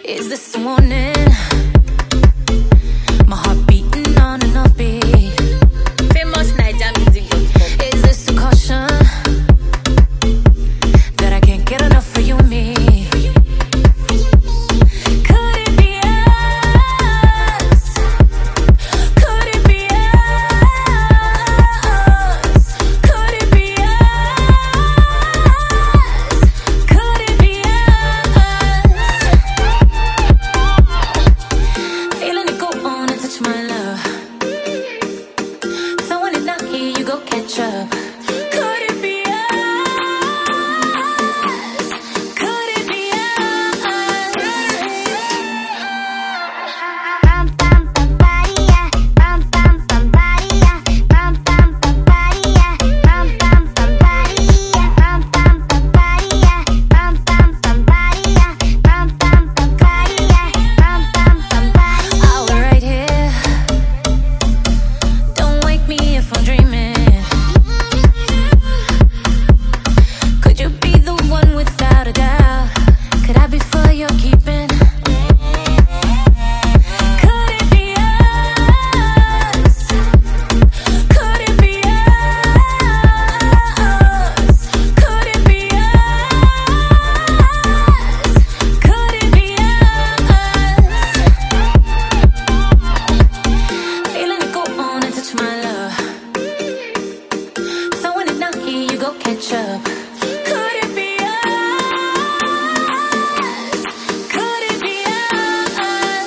Is this warning? My heart beating on and off beat. Famous Naija music.com. Is this a caution that I can't get enough of you and me? Could it be us? Could it be us? Could it be us? Could it be us? Feeling it go on and touch my love. Throwing it down here, you go catch up. Could it be us? Could it be us? Bum bum bum body, yeah. Bum bum bum body, yeah. Bum bum bum body, yeah. Bum bum bum body, yeah. Bum bum bum body, yeah. Bum bum bum body, yeah. Bum bum bum body, yeah. Bum bum bum body. I'll be right here. Don't wake me if I'm dreaming. Could you be the one without a doubt? Could I be for your keeping? Could it be us? Could it be us? Could it be us? Could it be us? Feeling it go on and touch my love. Throwing it down here, you go catch up. Could it be us? Could it be us?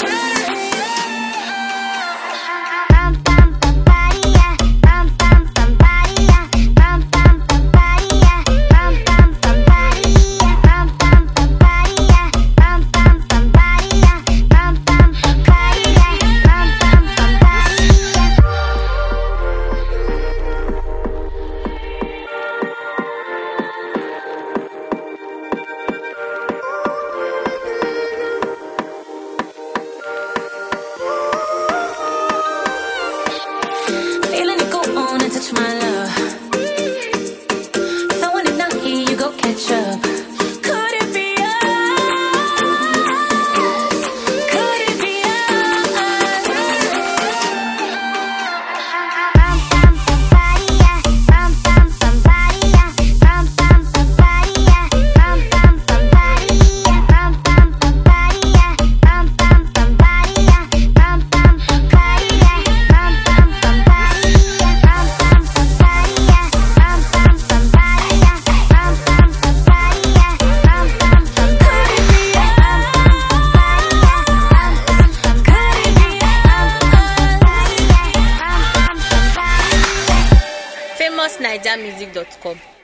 Bum bum bum body, yeah. Bum bum bum body, yeah. Bum bum bum body, yeah. Bum bum bum body, yeah. Bum bum bum body, yeah. Bum bum bum body, yeah. Bum bum bum body, yeah. Bum bum bum body, yeah. Feeling it go on and touch my love. Throwing it down here, you go catch up. Could it be us? Could it be us? Bum bum bum body, yeah. Bum bum bum body, yeah. Bum bum bum body, yeah. Bum bum bum body, yeah. Bum bum bum body, yeah. Bum bum bum body, yeah. Bum bum bum body, yeah. Bum bum bum body, yeah. Bum bum bum body, yeah. Bum bum bum body, yeah. Bum bum bum body, yeah. Bum bum bum body, yeah. Famous Naija music.com.